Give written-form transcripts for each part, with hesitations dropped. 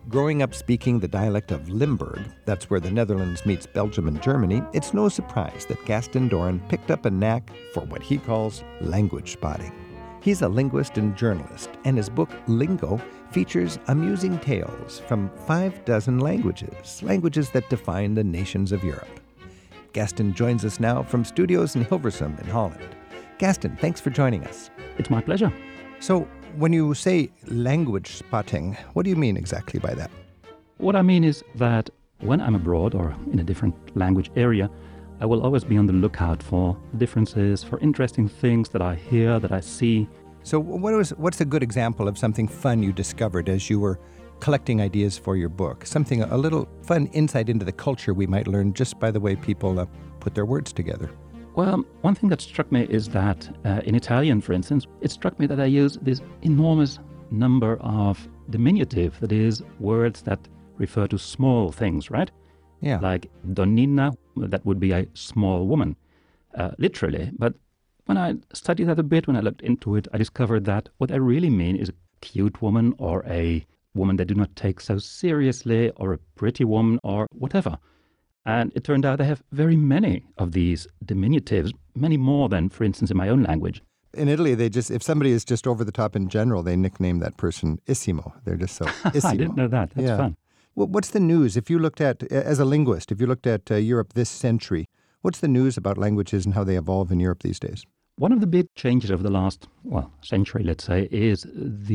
Growing up speaking the dialect of Limburg, that's where the Netherlands meets Belgium and Germany, it's no surprise that Gaston Doran picked up a knack for what he calls language spotting. He's a linguist and journalist, and his book Lingo features amusing tales from 6 languages, languages that define the nations of Europe. Gaston joins us now from studios in Hilversum in Holland. Gaston, thanks for joining us. It's my pleasure. So, when you say language spotting, what do you mean exactly by that? What I mean is that when I'm abroad or in a different language area, I will always be on the lookout for differences, for interesting things that I hear, that I see. So what's a good example of something fun you discovered as you were collecting ideas for your book? Something, a little fun insight into the culture we might learn just by the way people put their words together. Well, one thing that struck me is that in Italian, for instance, it struck me that I use this enormous number of diminutive, that is, words that refer to small things, right? Yeah. Like donnina, that would be a small woman, literally. But when I studied that a bit, when I looked into it, I discovered that what I really mean is a cute woman or a woman that do not take so seriously or a pretty woman or whatever. And it turned out I have very many of these diminutives, many more than, for instance, in my own language. In Italy, if somebody is just over the top in general, they nickname that person Issimo. They're just so Issimo. I didn't know that. That's fun. Well, what's the news? If you looked at, as a linguist, if you looked at Europe this century, what's the news about languages and how they evolve in Europe these days? One of the big changes over the last, century, let's say, is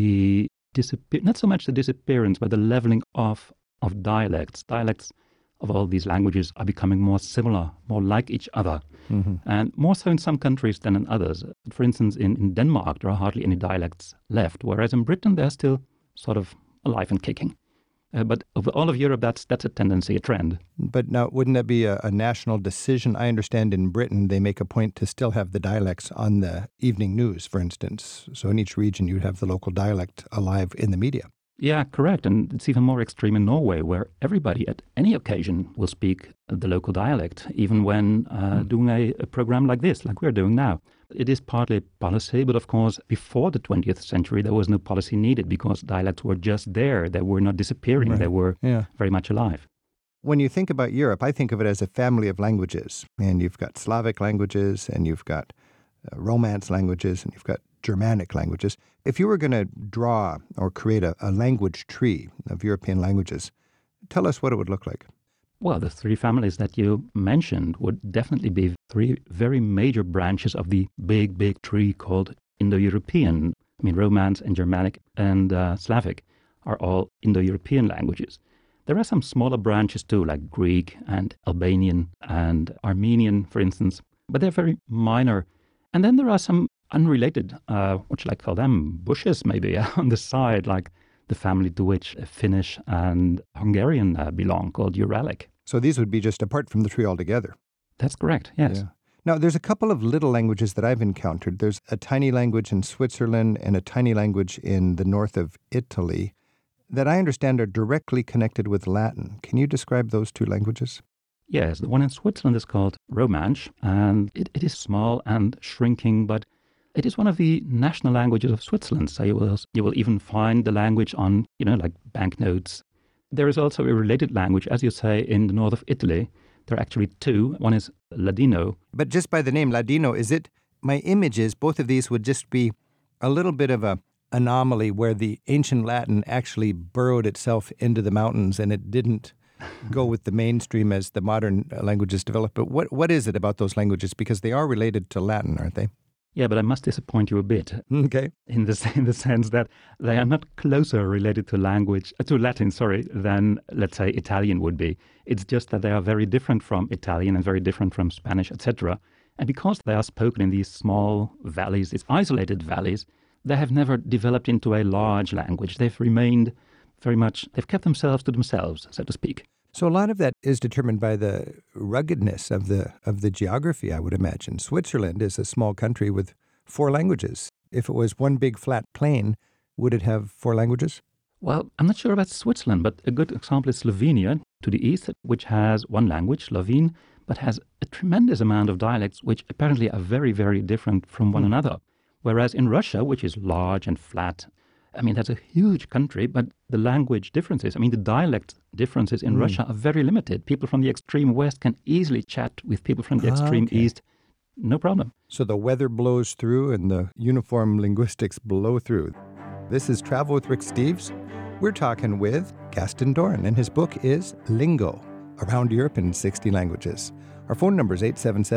not so much the disappearance, but the leveling off of dialects. Dialects of all these languages are becoming more similar, more like each other, and more so in some countries than in others. For instance, in Denmark, there are hardly any dialects left, whereas in Britain, they're still sort of alive and kicking. But over all of Europe, that's a tendency, a trend. But now, wouldn't that be a national decision? I understand in Britain, they make a point to still have the dialects on the evening news, for instance. So in each region, you'd have the local dialect alive in the media. Yeah, correct. And it's even more extreme in Norway, where everybody at any occasion will speak the local dialect, even when doing a program like this, like we're doing now. It is partly policy, but of course, before the 20th century, there was no policy needed because dialects were just there. They were not disappearing. Right. They were very much alive. When you think about Europe, I think of it as a family of languages. And you've got Slavic languages, and you've got Romance languages, and you've got Germanic languages. If you were going to draw or create a language tree of European languages, tell us what it would look like. Well, the three families that you mentioned would definitely be three very major branches of the big tree called Indo-European. I mean, Romance and Germanic and Slavic are all Indo-European languages. There are some smaller branches too, like Greek and Albanian and Armenian, for instance, but they're very minor. And then there are some unrelated, what should I call them, bushes maybe, on the side, like the family to which Finnish and Hungarian belong, called Uralic. So these would be just apart from the tree altogether. That's correct, yes. Yeah. Now, there's a couple of little languages that I've encountered. There's a tiny language in Switzerland and a tiny language in the north of Italy that I understand are directly connected with Latin. Can you describe those two languages? Yes, the one in Switzerland is called Romansh, and it is small and shrinking, but it is one of the national languages of Switzerland. So you will even find the language on, like banknotes. There is also a related language, as you say, in the north of Italy. There are actually two. One is Ladino. But just by the name Ladino, my image is both of these would just be a little bit of a anomaly where the ancient Latin actually burrowed itself into the mountains and it didn't go with the mainstream as the modern languages develop. But what is it about those languages? Because they are related to Latin, aren't they? Yeah, but I must disappoint you a bit. Okay. In the sense that they are not closer related to Latin, than, let's say, Italian would be. It's just that they are very different from Italian and very different from Spanish, etc. And because they are spoken in these small valleys, these isolated valleys, they have never developed into a large language. They've remained they've kept themselves to themselves, so to speak. So a lot of that is determined by the ruggedness of the geography, I would imagine. Switzerland is a small country with 4 languages. If it was one big flat plain, would it have 4 languages? Well, I'm not sure about Switzerland, but a good example is Slovenia to the east, which has one language, Slovene, but has a tremendous amount of dialects which apparently are very, very different from one another. Whereas in Russia, which is large and flat, I mean, that's a huge country, but the language differences, I mean, the dialect differences in Russia are very limited. People from the extreme west can easily chat with people from the extreme east, no problem. So the weather blows through and the uniform linguistics blow through. This is Travel with Rick Steves. We're talking with Gaston Doran, and his book is Lingo, Around Europe in 60 Languages. Our phone number is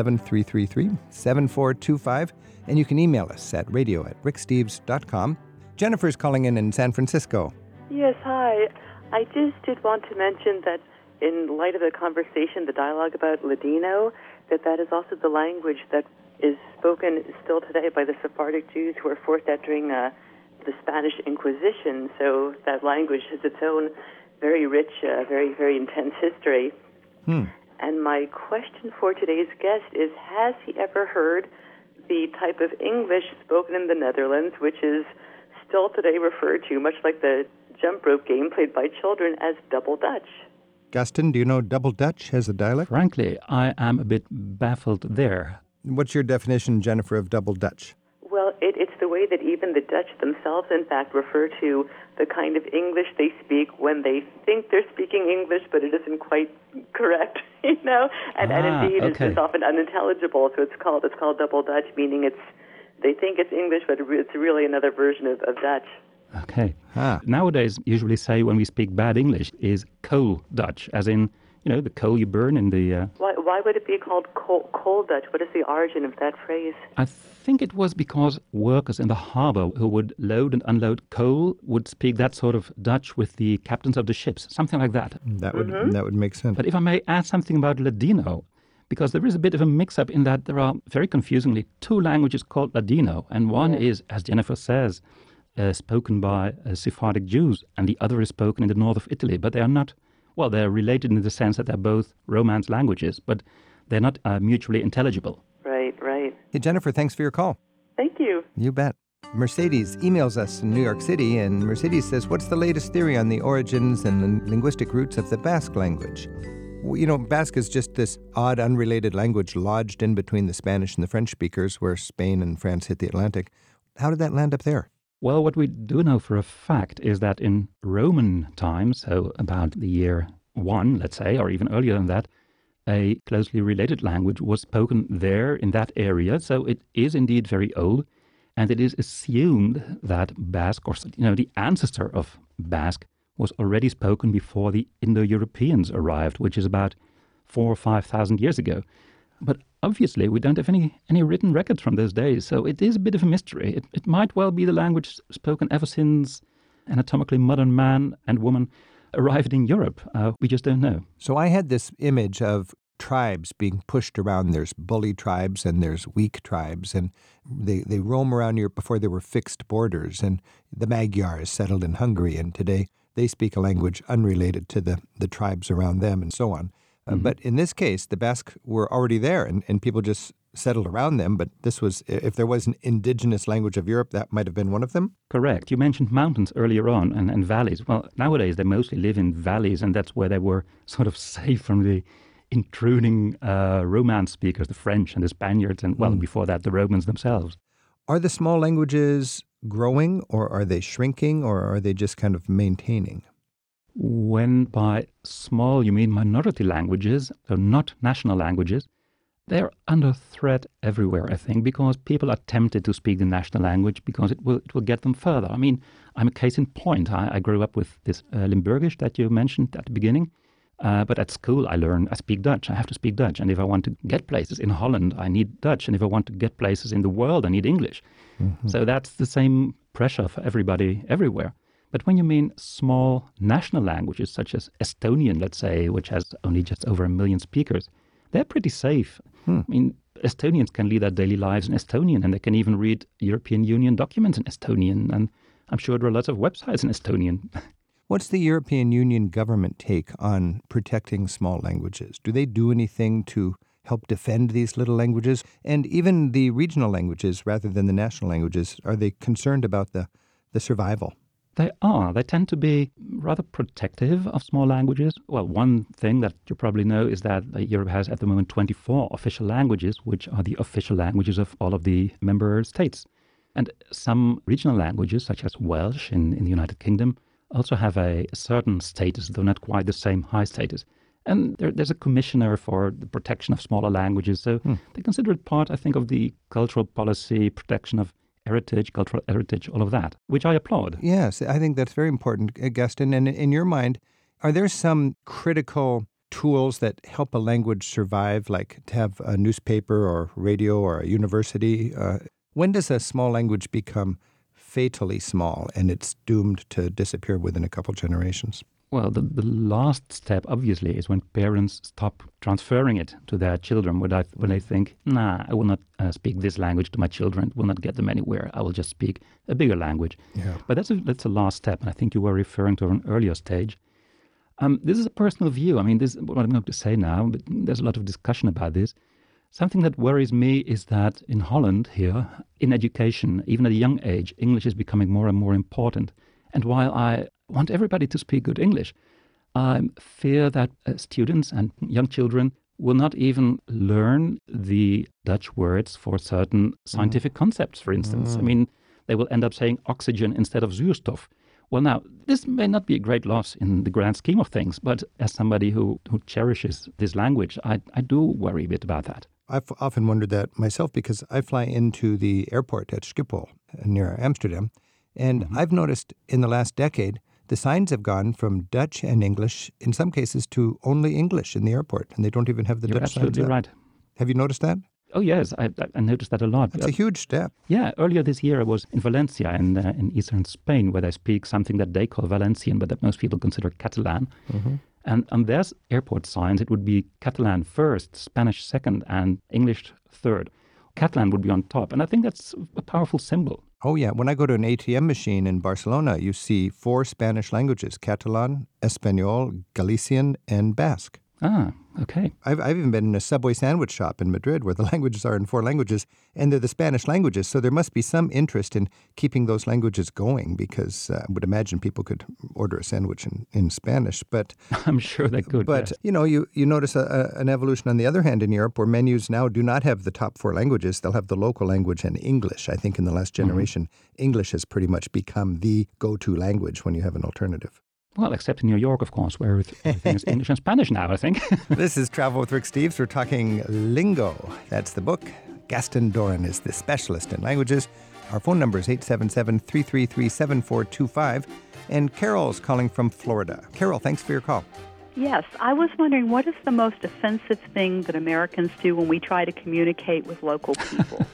877-333-7425, and you can email us at radio@ricksteves.com. Jennifer's calling in San Francisco. Yes, hi. I just did want to mention that in light of the conversation, the dialogue about Ladino, that is also the language that is spoken still today by the Sephardic Jews who were forced out during the Spanish Inquisition. So that language has its own very rich, very, very intense history. And my question for today's guest is, has he ever heard the type of English spoken in the Netherlands, which is still today referred to, much like the jump rope game played by children, as Double Dutch? Gaston, do you know Double Dutch as a dialect? Frankly, I am a bit baffled there. What's your definition, Jennifer, of Double Dutch? Well, it's the way that even the Dutch themselves, in fact, refer to the kind of English they speak when they think they're speaking English, but it isn't quite correct, you know? And indeed, it's often unintelligible, so it's called Double Dutch, meaning they think it's English, but it's really another version of Dutch. Okay. Nowadays, usually say when we speak bad English is coal Dutch, as in, the coal you burn in the... Why would it be called coal Dutch? What is the origin of that phrase? I think it was because workers in the harbor who would load and unload coal would speak that sort of Dutch with the captains of the ships, something like that. That would make sense. But if I may add something about Ladino, because there is a bit of a mix-up in that there are, very confusingly, two languages called Ladino, and one is, as Jennifer says, spoken by Sephardic Jews, and the other is spoken in the north of Italy, but they are not... Well, they're related in the sense that they're both Romance languages, but they're not mutually intelligible. Right. Hey, Jennifer, thanks for your call. Thank you. You bet. Mercedes emails us in New York City, and Mercedes says, what's the latest theory on the origins and linguistic roots of the Basque language? Well, Basque is just this odd, unrelated language lodged in between the Spanish and the French speakers where Spain and France hit the Atlantic. How did that land up there? Well, what we do know for a fact is that in Roman times, so about the year 1, let's say, or even earlier than that, a closely related language was spoken there in that area. So it is indeed very old, and it is assumed that Basque, or the ancestor of Basque, was already spoken before the Indo-Europeans arrived, which is about 4,000 or 5,000 years ago. But obviously, we don't have any written records from those days, so it is a bit of a mystery. It might well be the language spoken ever since anatomically modern man and woman arrived in Europe. We just don't know. So I had this image of tribes being pushed around. There's bully tribes and there's weak tribes, and they roam around Europe before there were fixed borders. And the Magyars settled in Hungary, and today they speak a language unrelated to the tribes around them and so on. But in this case, the Basque were already there, and people just settled around them. But this was, if there was an indigenous language of Europe, that might have been one of them? Correct. You mentioned mountains earlier on and valleys. Well, nowadays they mostly live in valleys, and that's where they were sort of safe from the intruding Romance speakers, the French and the Spaniards, and, before that, the Romans themselves. Are the small languages growing, or are they shrinking, or are they just kind of maintaining? When by small you mean minority languages, so not national languages, they're under threat everywhere, I think, because people are tempted to speak the national language because it will get them further. I mean, I'm a case in point. I grew up with this Limburgisch that you mentioned at the beginning, but at school I speak Dutch. I have to speak Dutch, and if I want to get places in Holland, I need Dutch, and if I want to get places in the world, I need English. So that's the same pressure for everybody everywhere. But when you mean small national languages, such as Estonian, let's say, which has only just over 1 million speakers, they're pretty safe. I mean, Estonians can lead their daily lives in Estonian, and they can even read European Union documents in Estonian. And I'm sure there are lots of websites in Estonian. What's the European Union government take on protecting small languages? Do they do anything to help defend these little languages? And even the regional languages, rather than the national languages, are they concerned about the survival? They are. They tend to be rather protective of small languages. Well, one thing that you probably know is that Europe has at the moment 24 official languages, which are the official languages of all of the member states. And some regional languages, such as Welsh in the United Kingdom, also have a certain status, though not quite the same high status. And there's a commissioner for the protection of smaller languages. So they consider it part, I think, of the cultural policy, protection of heritage, cultural heritage, all of that, which I applaud. Yes, I think that's very important, Gaston. And in your mind, are there some critical tools that help a language survive, like to have a newspaper or radio or a university? When does a small language become fatally small and it's doomed to disappear within a couple generations? Well, the last step, obviously, is when parents stop transferring it to their children, when they think, I will not speak this language to my children. It will not get them anywhere. I will just speak a bigger language. Yeah. But that's a last step, and I think you were referring to an earlier stage. This is a personal view. I mean, this is what I'm going to say now, but there's a lot of discussion about this. Something that worries me is that in Holland here, in education, even at a young age, English is becoming more and more important. And while I want everybody to speak good English, I fear that students and young children will not even learn the Dutch words for certain scientific concepts, for instance. I mean, they will end up saying oxygen instead of zuurstof. Well, now, this may not be a great loss in the grand scheme of things, but as somebody who cherishes this language, I do worry a bit about that. I've often wondered that myself because I fly into the airport at Schiphol near Amsterdam, and I've noticed in the last decade the signs have gone from Dutch and English, in some cases, to only English in the airport, and they don't even have the You're Dutch signs. absolutely right. Have you noticed that? Oh, yes, I noticed that a lot. That's a huge step. Yeah, earlier this year I was in Valencia in eastern Spain, where they speak something that they call Valencian, but that most people consider Catalan. And on their airport signs, it would be Catalan first, Spanish second, and English third. Catalan would be on top, and I think that's a powerful symbol. Oh, yeah. When I go to an ATM machine in Barcelona, you see 4 Spanish languages, Catalan, Espanol, Galician, and Basque. Ah, okay. I've even been in a Subway sandwich shop in Madrid where the languages are in 4 languages, and they're the Spanish languages. So there must be some interest in keeping those languages going because I would imagine people could order a sandwich in Spanish. But I'm sure they could. But, yes. You notice an evolution on the other hand in Europe where menus now do not have the top 4 languages. They'll have the local language and English. I think in the last generation, English has pretty much become the go-to language when you have an alternative. Well, except in New York, of course, where everything is English and Spanish now, I think. This is Travel with Rick Steves. We're talking lingo. That's the book. Gaston Doran is the specialist in languages. Our phone number is 877-333-7425. And Carol's calling from Florida. Carol, thanks for your call. Yes, I was wondering, what is the most offensive thing that Americans do when we try to communicate with local people?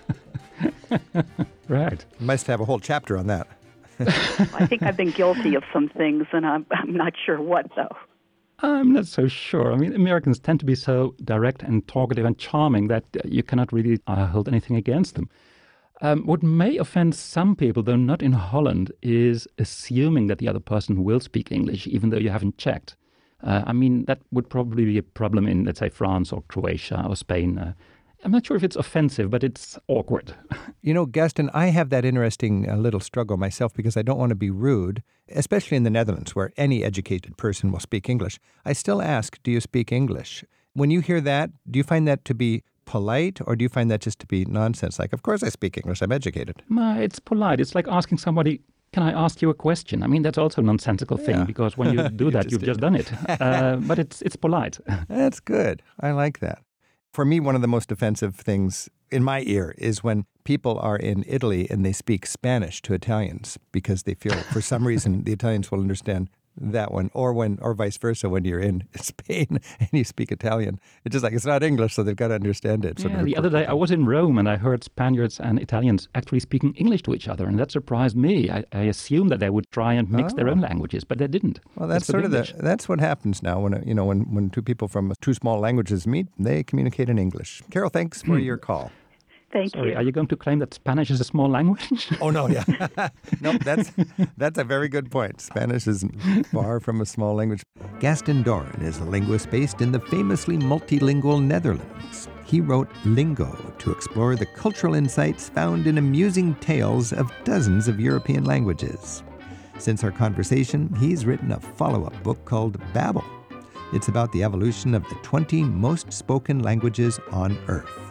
Right. You must have a whole chapter on that. I think I've been guilty of some things, and I'm not sure what, though. I'm not so sure. I mean, Americans tend to be so direct and talkative and charming that you cannot really hold anything against them. What may offend some people, though not in Holland, is assuming that the other person will speak English, even though you haven't checked. I mean, that would probably be a problem in, let's say, France or Croatia or Spain. I'm not sure if it's offensive, but it's awkward. You know, Gaston, I have that interesting little struggle myself because I don't want to be rude, especially in the Netherlands where any educated person will speak English. I still ask, do you speak English? When you hear that, do you find that to be polite or do you find that just to be nonsense? Like, of course I speak English, I'm educated. It's polite. It's like asking somebody, can I ask you a question? I mean, that's also a nonsensical thing because when you do that, you've just done it. But it's polite. That's good. I like that. For me, one of the most offensive things in my ear is when people are in Italy and they speak Spanish to Italians because they feel for some reason the Italians will understand that one, or vice versa when you're in Spain and you speak Italian. It's just like it's not English, so they've got to understand it. The other day I was in Rome and I heard Spaniards and Italians actually speaking English to each other, and that surprised me. I assumed that they would try and mix their own languages, but they didn't. Well, that's sort of that's what happens now when two people from two small languages meet, they communicate in English. Carol, thanks for your call. Thank you. Are you going to claim that Spanish is a small language? Oh, no, yeah. No, that's a very good point. Spanish is far from a small language. Gaston Doran is a linguist based in the famously multilingual Netherlands. He wrote Lingo to explore the cultural insights found in amusing tales of dozens of European languages. Since our conversation, he's written a follow-up book called Babel. It's about the evolution of the 20 most spoken languages on Earth.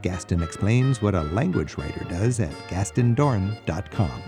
Gaston explains what a language writer does at GastonDoran.com.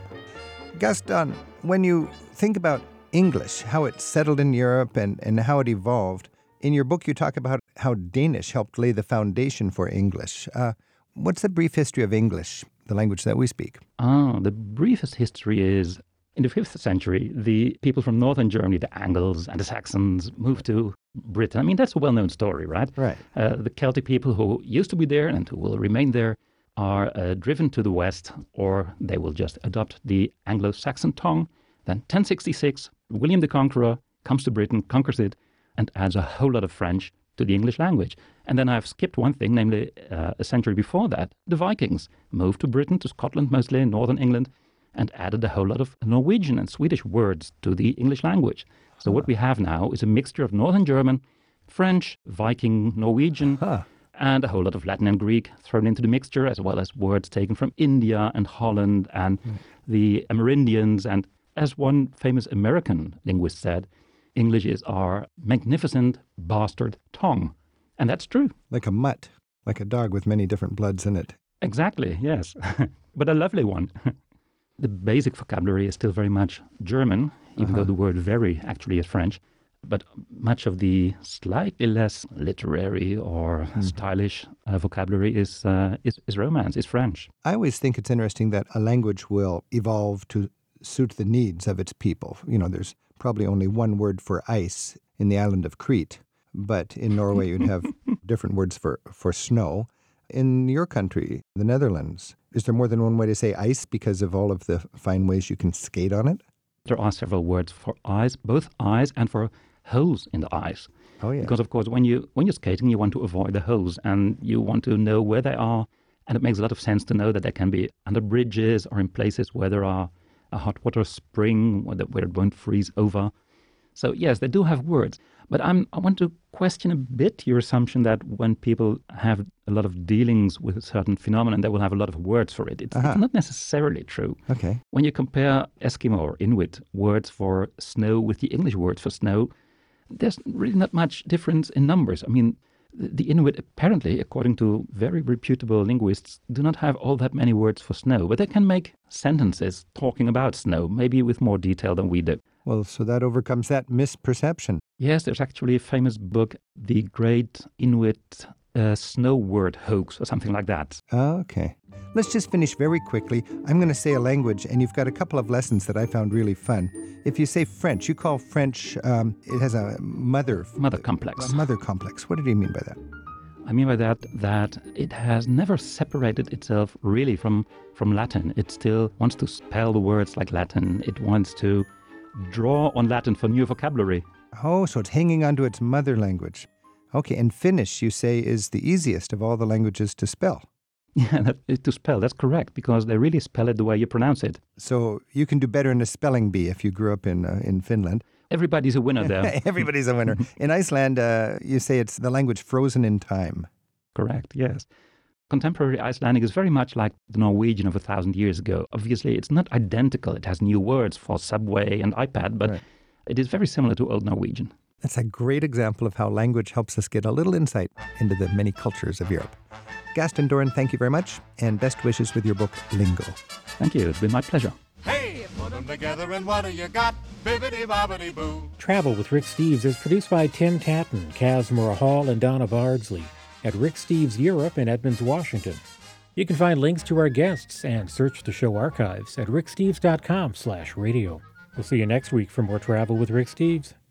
Gaston, when you think about English, how it settled in Europe and how it evolved, in your book you talk about how Danish helped lay the foundation for English. What's the brief history of English, the language that we speak? The briefest history is, in the 5th century, the people from northern Germany, the Angles and the Saxons, moved to Britain. I mean, that's a well-known story, right? Right. The Celtic people who used to be there and who will remain there are driven to the west, or they will just adopt the Anglo-Saxon tongue. Then 1066, William the Conqueror comes to Britain, conquers it, and adds a whole lot of French to the English language. And then I've skipped one thing, namely a century before that, the Vikings moved to Britain, to Scotland mostly, in northern England, and added a whole lot of Norwegian and Swedish words to the English language. So what we have now is a mixture of Northern German, French, Viking, Norwegian, and a whole lot of Latin and Greek thrown into the mixture, as well as words taken from India and Holland and the Amerindians. And as one famous American linguist said, English is our magnificent bastard tongue. And that's true. Like a mutt, like a dog with many different bloods in it. Exactly, yes. But a lovely one. The basic vocabulary is still very much German, even though the word very actually is French. But much of the slightly less literary or stylish vocabulary is Romance, is French. I always think it's interesting that a language will evolve to suit the needs of its people. You know, there's probably only one word for ice in the island of Crete, but in Norway you'd have different words for snow. In your country, the Netherlands, is there more than one way to say ice because of all of the fine ways you can skate on it? There are several words for eyes, both eyes and for holes in the eyes. Oh, yeah. Because, of course, when you're skating, you want to avoid the holes and you want to know where they are. And it makes a lot of sense to know that they can be under bridges or in places where there are a hot water spring where it won't freeze over. So, yes, they do have words. But I want to question a bit your assumption that when people have a lot of dealings with a certain phenomenon, they will have a lot of words for it. It's not necessarily true. Okay. When you compare Eskimo or Inuit words for snow with the English words for snow, there's really not much difference in numbers. I mean, the Inuit apparently, according to very reputable linguists, do not have all that many words for snow, but they can make sentences talking about snow, maybe with more detail than we do. Well, so that overcomes that misperception. Yes, there's actually a famous book, The Great Inuit Snow Word Hoax, or something like that. Okay. Let's just finish very quickly. I'm going to say a language, and you've got a couple of lessons that I found really fun. If you say French, you call French, it has a mother complex. A mother complex. What did you mean by that? I mean by that it has never separated itself really from Latin. It still wants to spell the words like Latin. It wants to draw on Latin for new vocabulary. Oh, so it's hanging on to its mother language. Okay, and Finnish, you say, is the easiest of all the languages to spell. Yeah, to spell, that's correct, because they really spell it the way you pronounce it. So you can do better in a spelling bee if you grew up in Finland. Everybody's a winner there. Everybody's a winner. In Iceland, you say it's the language frozen in time. Correct, yes. Contemporary Icelandic is very much like the Norwegian of 1,000 years ago. Obviously, it's not identical. It has new words for subway and iPad, but it is very similar to Old Norwegian. That's a great example of how language helps us get a little insight into the many cultures of Europe. Gaston Doran, thank you very much, and best wishes with your book, Lingo. Thank you. It's been my pleasure. Hey, put them together and what do you got? Bibbidi-bobbidi-boo. Travel with Rick Steves is produced by Tim Tatton, Kazmora Hall, and Donna Bardsley at Rick Steves Europe in Edmonds, Washington. You can find links to our guests and search the show archives at ricksteves.com/radio. We'll see you next week for more Travel with Rick Steves.